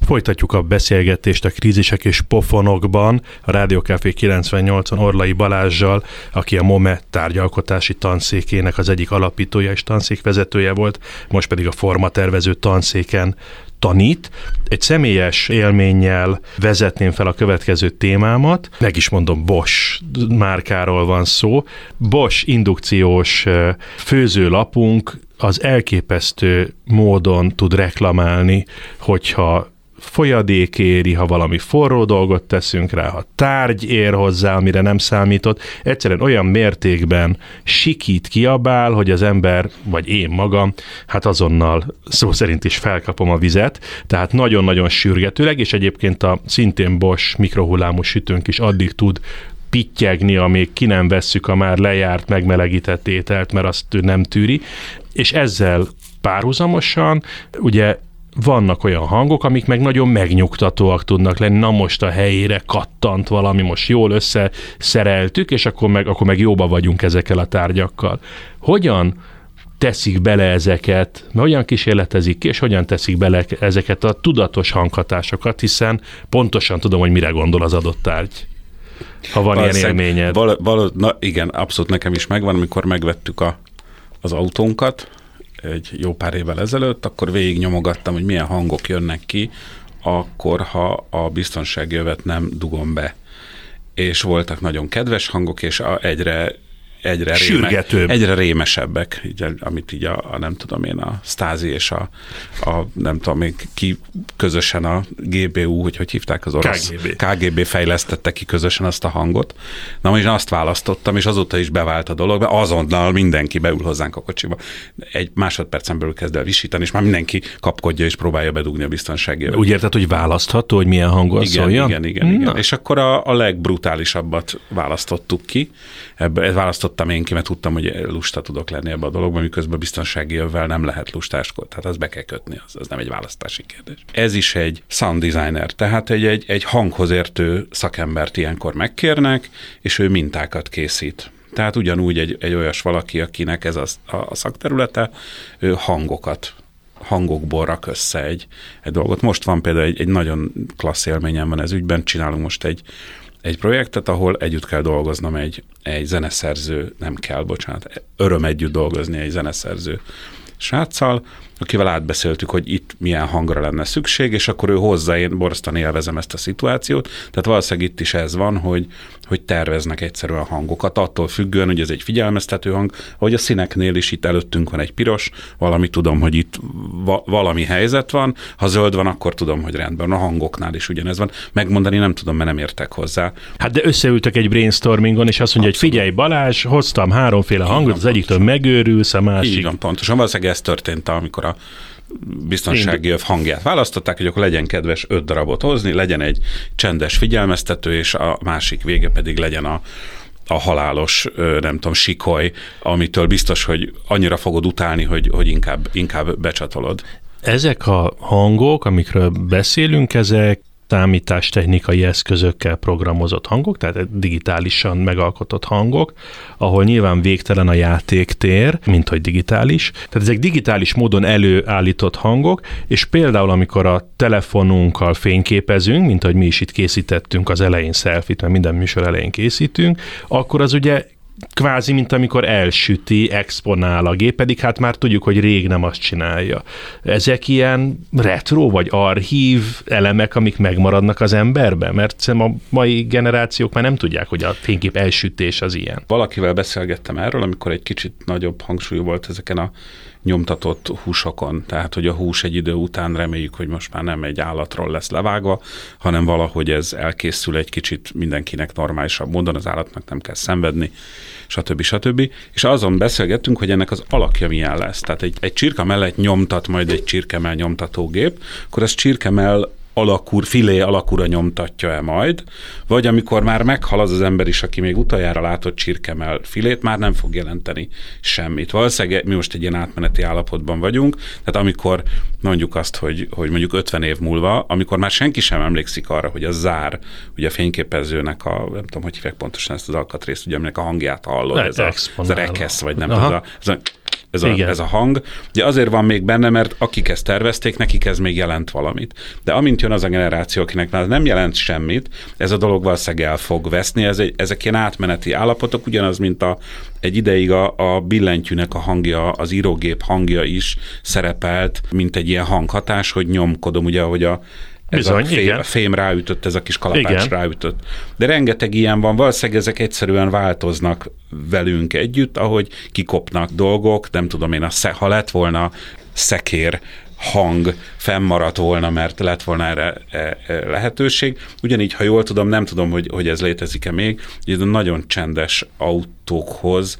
Folytatjuk a beszélgetést a Krízisek és pofonokban a Rádió Café 98-on Orlai Balázssal, aki a MOME tárgyalkotási tanszékének az egyik alapítója és tanszékvezetője volt, most pedig a formatervező tanszéken tanít. Egy személyes élménnyel vezetném fel a következő témámat. Meg is mondom, Bosch márkáról van szó. Bosch indukciós főzőlapunk az elképesztő módon tud reklamálni, hogyha folyadék éri, ha valami forró dolgot teszünk rá, ha tárgy ér hozzá, amire nem számított, egyszerűen olyan mértékben sikít, kiabál, hogy az ember, vagy én magam, hát azonnal szó szerint is felkapom a vizet, tehát nagyon-nagyon sürgetőleg, és egyébként a szintén Bosch mikrohullámú sütőnk is addig tud pittyegni, amíg ki nem vesszük a már lejárt, megmelegített ételt, mert azt nem tűri, és ezzel párhuzamosan, ugye vannak olyan hangok, amik meg nagyon megnyugtatóak tudnak lenni, na most a helyére kattant valami, most jól összeszereltük, és akkor meg jóba vagyunk ezekkel a tárgyakkal. Hogyan teszik bele ezeket, hogyan kísérletezik ki, és hogyan teszik bele ezeket a tudatos hanghatásokat, hiszen pontosan tudom, hogy mire gondol az adott tárgy. Ha van ilyen élményed. Na igen, abszolút nekem is megvan, amikor megvettük az autónkat, egy jó pár évvel ezelőtt, akkor végig nyomogattam, hogy milyen hangok jönnek ki, akkor, ha a biztonsági övet nem dugom be. És voltak nagyon kedves hangok, és egyre rémesebbek, amit így nem tudom én, a Stasi és a nem tudom még ki közösen a GBU, hogy hívták az orosz? KGB fejlesztette ki közösen azt a hangot. Na, most azt választottam, és azóta is bevált a dolog, mert azonnal mindenki beül hozzánk a kocsiba. Egy másodpercen belül kezd el visítani, és már mindenki kapkodja és próbálja bedugni a biztonsági övet. Úgy érted, hogy választható, hogy milyen hanggal szóljon? Igen. És akkor a legbrutálisabbat választottuk ki. Ezt választottam én ki, mert tudtam, hogy lusta tudok lenni ebbe a dologban, miközben a biztonsági övvel nem lehet lustáskodni. Tehát azt be kell kötni, az nem egy választási kérdés. Ez is egy sound designer, tehát egy hanghoz értő szakembert ilyenkor megkérnek, és ő mintákat készít. Tehát ugyanúgy egy olyas valaki, akinek ez a szakterülete, ő hangokból rak össze egy dolgot. Most van például egy nagyon klassz élményem van ez ügyben, csinálunk most egy projektet, ahol együtt kell dolgoznom egy zeneszerző, öröm együtt dolgozni egy zeneszerző sráccal, akivel átbeszéltük, hogy itt milyen hangra lenne szükség, és akkor ő hozzá, én borzasztóan élvezem ezt a szituációt, tehát valószínűleg itt is ez van, hogy terveznek egyszerűen hangokat, attól függően, hogy ez egy figyelmeztető hang, ahogy a színeknél is itt előttünk van egy piros, valami tudom, hogy itt valami helyzet van, ha zöld van, akkor tudom, hogy rendben, a hangoknál is ugyanez van. Megmondani nem tudom, mert nem értek hozzá. Hát de összeültek egy brainstormingon, és azt mondja, hogy figyelj Balázs, hoztam háromféle hangot, az egyiktől megőrülsz, a másik. Így van, pontosan. Valószínűleg ez történt, amikor a biztonsági öv hangját választották, hogy akkor legyen kedves 5 darabot hozni, legyen egy csendes figyelmeztető, és a másik vége pedig legyen a halálos, nem tudom, sikoly, amitől biztos, hogy annyira fogod utálni, hogy inkább becsatolod. Ezek a hangok, amikről beszélünk, ezek számítástechnikai eszközökkel programozott hangok, tehát digitálisan megalkotott hangok, ahol nyilván végtelen a játéktér, mint hogy digitális. Tehát ezek digitális módon előállított hangok, és például amikor a telefonunkkal fényképezünk, mint hogy mi is itt készítettünk az elején selfie-t, mert minden műsor elején készítünk, akkor az ugye kvázi, mint amikor elsüti, exponál a gép, pedig hát már tudjuk, hogy rég nem azt csinálja. Ezek ilyen retro vagy archív elemek, amik megmaradnak az emberben? Mert szerintem a mai generációk már nem tudják, hogy a fénykép elsütés az ilyen. Valakivel beszélgettem erről, amikor egy kicsit nagyobb hangsúly volt ezeken a nyomtatott húsokon. Tehát, hogy a hús egy idő után reméljük, hogy most már nem egy állatról lesz levágva, hanem valahogy ez elkészül egy kicsit mindenkinek normálisabb módon, az állatnak nem kell szenvedni, stb. És azon beszélgettünk, hogy ennek az alakja milyen lesz. Tehát egy csirkemell mellett nyomtat majd egy csirkemell nyomtatógép, akkor az csirkemell filé alakúra nyomtatja-e majd, vagy amikor már meghal az ember is, aki még utoljára látott csirkemell filét, már nem fog jelenteni semmit. Valószínűleg mi most egy ilyen átmeneti állapotban vagyunk, tehát amikor mondjuk azt, hogy mondjuk 50 év múlva, amikor már senki sem emlékszik arra, hogy a zár, ugye a fényképezőnek nem tudom, hogy hívják pontosan ezt az alkatrészt, ugye aminek a hangját hallod, ez a rekesz, vagy nem tudom, ez a hang. Ugye azért van még benne, mert akik ezt tervezték, nekik ez még jelent valamit. De amint jön az a generáció, akinek már nem jelent semmit, ez a dolog valószínűleg el fog veszni. Ezek ilyen átmeneti állapotok, ugyanaz, mint egy ideig a billentyűnek a hangja, az írógép hangja is szerepelt, mint egy ilyen hanghatás, hogy nyomkodom, ugye, ahogy a fém ráütött, ez a kis kalapács ráütött. De rengeteg ilyen van, valószínűleg ezek egyszerűen változnak velünk együtt, ahogy kikopnak dolgok, nem tudom én, ha lett volna szekér hang, fennmaradt volna, mert lett volna erre lehetőség. Ugyanígy, ha jól tudom, nem tudom, hogy ez létezik-e még, hogy nagyon csendes autókhoz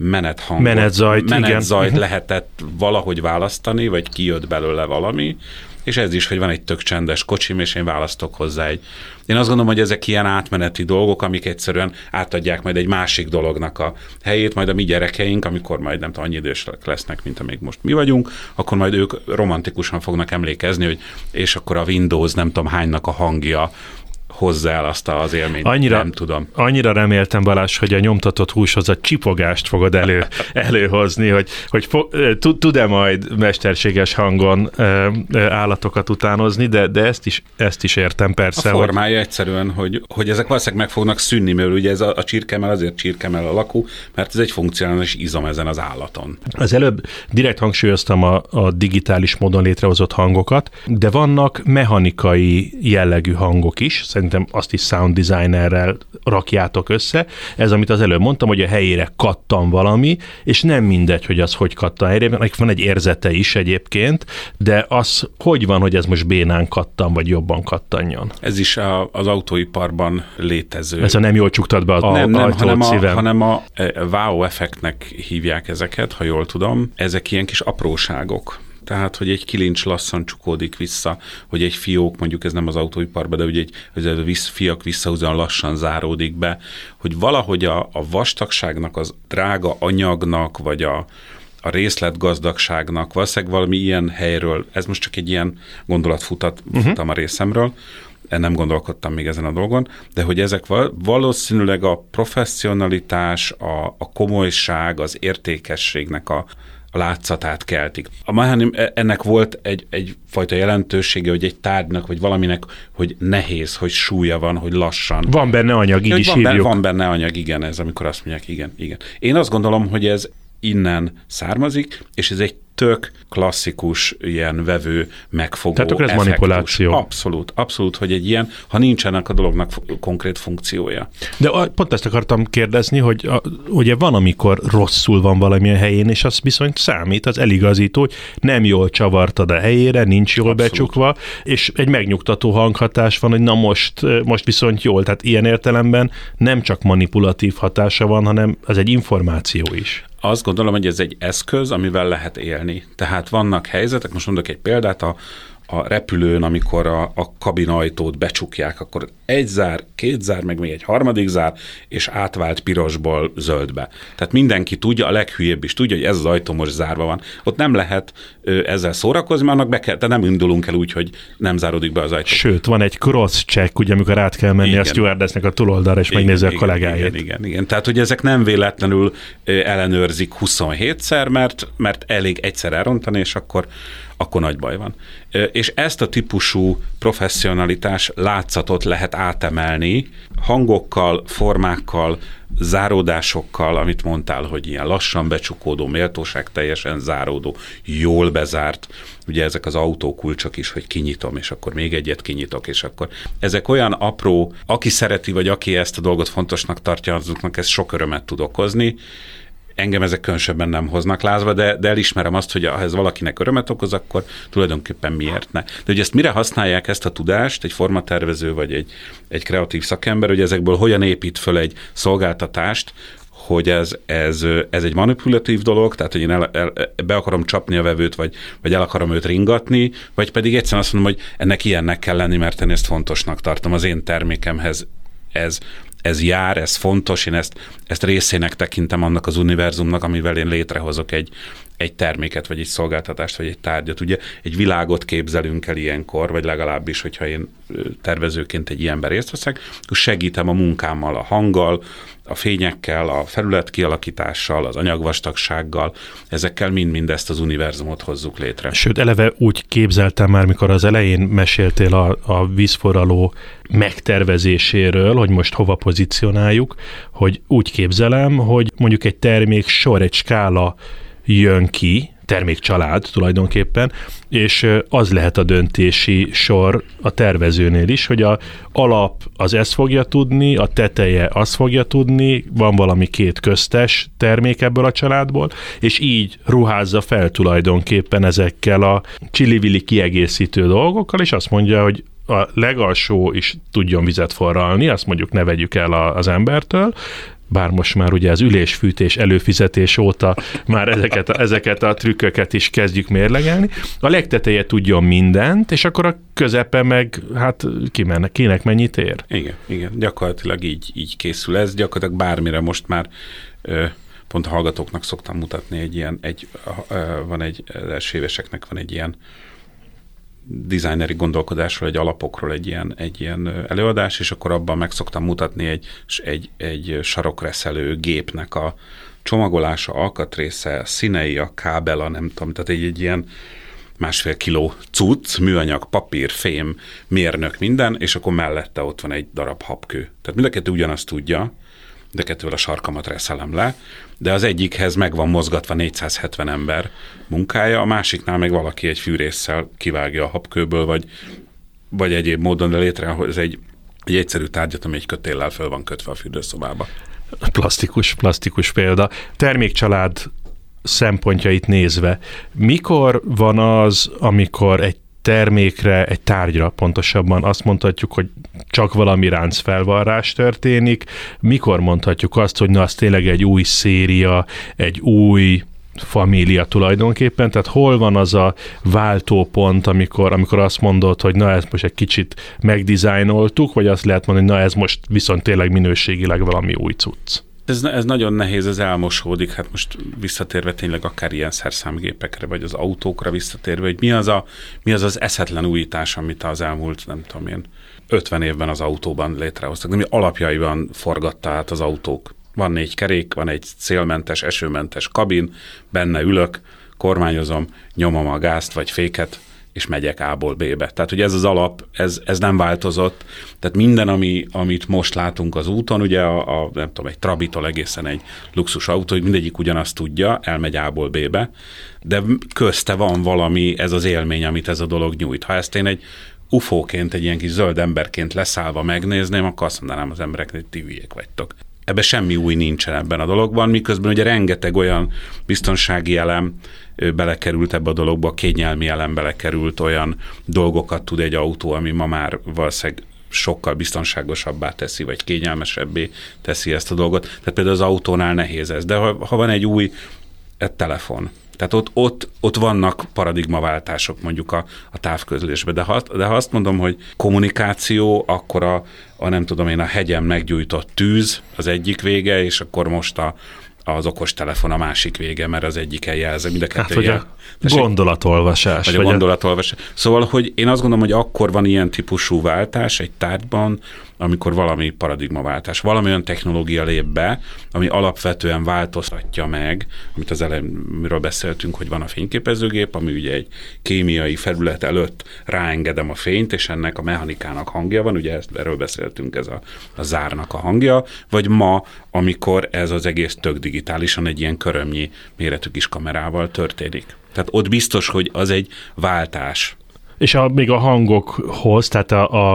menetzajt lehetett valahogy választani, vagy kijött belőle valami, és ez is, hogy van egy tök csendes kocsim, és én választok hozzá Én azt gondolom, hogy ezek ilyen átmeneti dolgok, amik egyszerűen átadják majd egy másik dolognak a helyét, majd a mi gyerekeink, amikor majd nem tudom, annyi idősek lesznek, mint amíg most mi vagyunk, akkor majd ők romantikusan fognak emlékezni, hogy és akkor a Windows nem tudom hánynak a hangja hozzá el azt az élményt, nem tudom. Annyira reméltem, Balázs, hogy a nyomtatott húshoz a csipogást fogod előhozni, hogy tud-e majd mesterséges hangon állatokat utánozni, de ezt is értem persze. A formája egyszerűen, hogy ezek valószínűleg meg fognak szűnni, mert ugye ez a csirkemell azért csirkemell alakú, mert ez egy funkcionális izom ezen az állaton. Az előbb direkt hangsúlyoztam a digitális módon létrehozott hangokat, de vannak mechanikai jellegű hangok is, szerintem azt is sound designerrel rakjátok össze. Ez, amit az előbb mondtam, hogy a helyére kattan valami, és nem mindegy, hogy az hogy kattan helyére, mert van egy érzete is egyébként, de az hogy van, hogy ez most bénán kattan, vagy jobban kattanjon? Ez is az autóiparban létező. Ez a nem jól csuktad be az ajtót, szívem. hanem a wow effektnek hívják ezeket, ha jól tudom. Ezek ilyen kis apróságok. Tehát, hogy egy kilincs lassan csukódik vissza, hogy egy fiók, mondjuk ez nem az autóiparban, de hogy a fiak visszahúzóan lassan záródik be, hogy valahogy a vastagságnak, az drága anyagnak, vagy a részletgazdagságnak, valószínűleg valami ilyen helyről, ez most csak egy ilyen gondolatfutam a részemről, nem gondolkodtam még ezen a dolgon, de hogy ezek valószínűleg a professzionalitás, a komolyság, az értékességnek a látszatát keltik. A Mehanim ennek volt egyfajta jelentősége, hogy egy tárgynak, vagy valaminek, hogy nehéz, hogy súlya van, hogy lassan. Van benne anyag, így is hívjuk. Van benne anyag, igen, ez amikor azt mondják, igen. Én azt gondolom, hogy ez innen származik, és ez egy tök klasszikus ilyen vevő megfogó tehát ez manipuláció. Abszolút, hogy egy ilyen, ha nincsenek a dolognak konkrét funkciója. De pont ezt akartam kérdezni, hogy ugye van, amikor rosszul van valamilyen helyén, és az viszont számít, az eligazító, hogy nem jól csavartad a helyére, nincs jól becsukva, és egy megnyugtató hanghatás van, hogy na most viszont jól, tehát ilyen értelemben nem csak manipulatív hatása van, hanem az egy információ is. Azt gondolom, hogy ez egy eszköz, amivel lehet élni. Tehát vannak helyzetek, most mondok egy példát, a repülőn, amikor a kabinajtót becsukják, akkor egy zár, két zár, meg még egy harmadik zár, és átvált pirosból zöldbe. Tehát mindenki tudja, a leghülyébb is tudja, hogy ez az ajtó most zárva van. Ott nem lehet ezzel szórakozni, mert annak tehát nem indulunk el úgy, hogy nem záródik be az ajtó. Sőt, van egy cross-check, ugye, amikor át kell menni a stewardessnek a túloldalra, és megnézi a kollégáját. Igen. Tehát, hogy ezek nem véletlenül ellenőrzik 27-szer, mert elég egyszer elrontani, és akkor nagy baj van. És ezt a típusú professzionalitás látszatot lehet átemelni hangokkal, formákkal, záródásokkal, amit mondtál, hogy ilyen lassan becsukódó, méltóság teljesen záródó, jól bezárt, ugye ezek az autókulcsok is, hogy kinyitom, és akkor még egyet kinyitok, és akkor ezek olyan apró, aki szereti, vagy aki ezt a dolgot fontosnak tartja, azoknak ez sok örömet tud okozni. Engem ezek különösebben nem hoznak lázba, de elismerem azt, hogy ha ez valakinek örömet okoz, akkor tulajdonképpen miért ne. De hogy ezt mire használják ezt a tudást, egy formatervező vagy egy kreatív szakember, hogy ezekből hogyan épít föl egy szolgáltatást, hogy ez egy manipulatív dolog, tehát hogy én be akarom csapni a vevőt, vagy el akarom őt ringatni, vagy pedig egyszerűen azt mondom, hogy ennek ilyennek kell lenni, mert én ezt fontosnak tartom az én termékemhez. Ez jár, ez fontos, én ezt részének tekintem annak az univerzumnak, amivel én létrehozok egy terméket, vagy egy szolgáltatást, vagy egy tárgyat. Ugye egy világot képzelünk el ilyenkor, vagy legalábbis, hogyha én tervezőként egy ilyenben részt veszek, akkor segítem a munkámmal, a hanggal, a fényekkel, a felület kialakítással, az anyagvastagsággal, ezekkel mind ezt az univerzumot hozzuk létre. Sőt, eleve úgy képzeltem már, mikor az elején meséltél a vízforraló megtervezéséről, hogy most hova pozícionáljuk, hogy úgy képzelem, hogy mondjuk egy terméksor, egy skála jön ki, termékcsalád tulajdonképpen, és az lehet a döntési sor a tervezőnél is, hogy a alap az ezt fogja tudni, a teteje azt fogja tudni, van valami két köztes termék ebből a családból, és így ruházza fel tulajdonképpen ezekkel a csili-vili kiegészítő dolgokkal, és azt mondja, hogy a legalsó is tudjon vizet forralni, azt mondjuk ne vegyük el az embertől, bár most már ugye az ülésfűtés előfizetés óta már ezeket a trükköket is kezdjük mérlegelni. A legteteje tudjon mindent, és akkor a közepe meg, hát kinek mennyit ér? Igen, gyakorlatilag így készül ez, gyakorlatilag bármire most már pont a hallgatóknak szoktam mutatni az első éveseknek van egy ilyen designeri gondolkodásról, egy alapokról egy ilyen előadás, és akkor abban meg szoktam mutatni egy sarokreszelő gépnek a csomagolása, alkatrésze, színei, a kábela, nem tudom, tehát egy ilyen 1,5 kiló cucc, műanyag, papír, fém, mérnök, minden, és akkor mellette ott van egy darab habkő. Tehát mind a kettő ugyanazt tudja, de kettővel a sarkamat reszelem le, de az egyikhez meg van mozgatva 470 ember munkája, a másiknál meg valaki egy fűrésszel kivágja a habkőből, vagy egyéb módon, de létrehoz egy egyszerű tárgyat, ami egy kötéllel föl van kötve a fürdőszobába. Plastikus példa. Termékcsalád szempontjait nézve, mikor van az, amikor egy termékre, egy tárgyra pontosabban azt mondhatjuk, hogy csak valami ráncfelvarrás történik, mikor mondhatjuk azt, hogy na, az tényleg egy új széria, egy új família tulajdonképpen, tehát hol van az a váltópont, amikor azt mondod, hogy na, ezt most egy kicsit megdizájnoltuk, vagy azt lehet mondani, hogy na, ez most viszont tényleg minőségileg valami új cucc. Ez nagyon nehéz, ez elmosódik, hát most visszatérve tényleg akár ilyen szerszámgépekre, vagy az autókra visszatérve, hogy mi az eszetlen újítás, amit az elmúlt, nem tudom én, 50 évben az autóban létrehoztak, ami alapjaiban forgatta át az autók. Van 4 kerék, van egy szélmentes, esőmentes kabin, benne ülök, kormányozom, nyomom a gázt vagy féket, és megyek A-ból B-be. Tehát, hogy ez az alap, ez nem változott. Tehát minden, amit most látunk az úton, ugye nem tudom, egy Trabitól egészen egy luxus autó, hogy mindegyik ugyanazt tudja, elmegy A-ból B-be, de közte van valami, ez az élmény, amit ez a dolog nyújt. Ha ezt én egy ufóként, egy ilyen kis zöld emberként leszállva megnézném, akkor azt mondanám az embereknek, hogy ti hülyék vagytok. Ebben semmi új nincsen ebben a dologban, miközben ugye rengeteg olyan biztonsági elem belekerült ebbe a dologba, kényelmi elem belekerült, olyan dolgokat tud egy autó, ami ma már valószínűleg sokkal biztonságosabbá teszi, vagy kényelmesebbé teszi ezt a dolgot. Tehát például az autónál nehéz ez. De ha van egy új telefon, tehát ott vannak paradigmaváltások mondjuk a távközlésben. De ha azt mondom, hogy kommunikáció, akkor a nem tudom én, a hegyen meggyújtott tűz az egyik vége, és akkor most az okostelefon a másik vége, mert az egyiken jelzi. Mind a kettő a gondolatolvasás. Vagy a gondolatolvasás. Szóval, hogy én azt gondolom, hogy akkor van ilyen típusú váltás egy tárgyban, amikor valami paradigmaváltás, valami olyan technológia lép be, ami alapvetően változtatja meg, amit az elejéről beszéltünk, hogy van a fényképezőgép, ami ugye egy kémiai felület előtt ráengedem a fényt, és ennek a mechanikának hangja van, ugye erről beszéltünk, ez a zárnak a hangja, vagy ma, amikor ez az egész tök digitálisan egy ilyen körömnyi méretű kis kamerával történik. Tehát ott biztos, hogy az egy váltás. És még a hangokhoz, tehát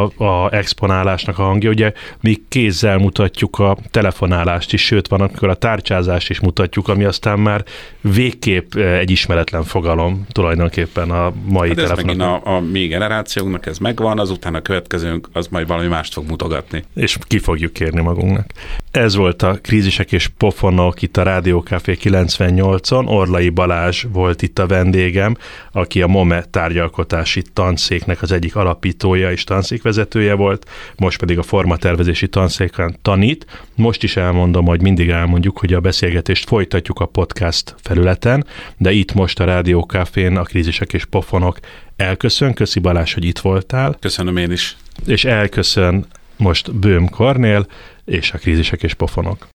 a exponálásnak a hangja, ugye mi kézzel mutatjuk a telefonálást is, sőt van, amikor a tárcsázást is mutatjuk, ami aztán már végképp egy ismeretlen fogalom tulajdonképpen a mai telefonok. Ez megint a mi generációnknak ez megvan, azután a következőnk az majd valami mást fog mutogatni. És ki fogjuk kérni magunknak. Ez volt a Krízisek és pofonok itt a Rádió Café 98-on. Orlai Balázs volt itt a vendégem, aki a MOME tárgyalkotási tanszéknek az egyik alapítója és tanszékvezetője volt, most pedig a formatervezési tanszéken tanít. Most is elmondom, hogy mindig elmondjuk, hogy a beszélgetést folytatjuk a podcast felületen, de itt most a Rádió Cafén a Krízisek és pofonok elköszön. Köszi Balázs, hogy itt voltál. Köszönöm én is. És elköszön most Böhm Kornél és a Krízisek és pofonok.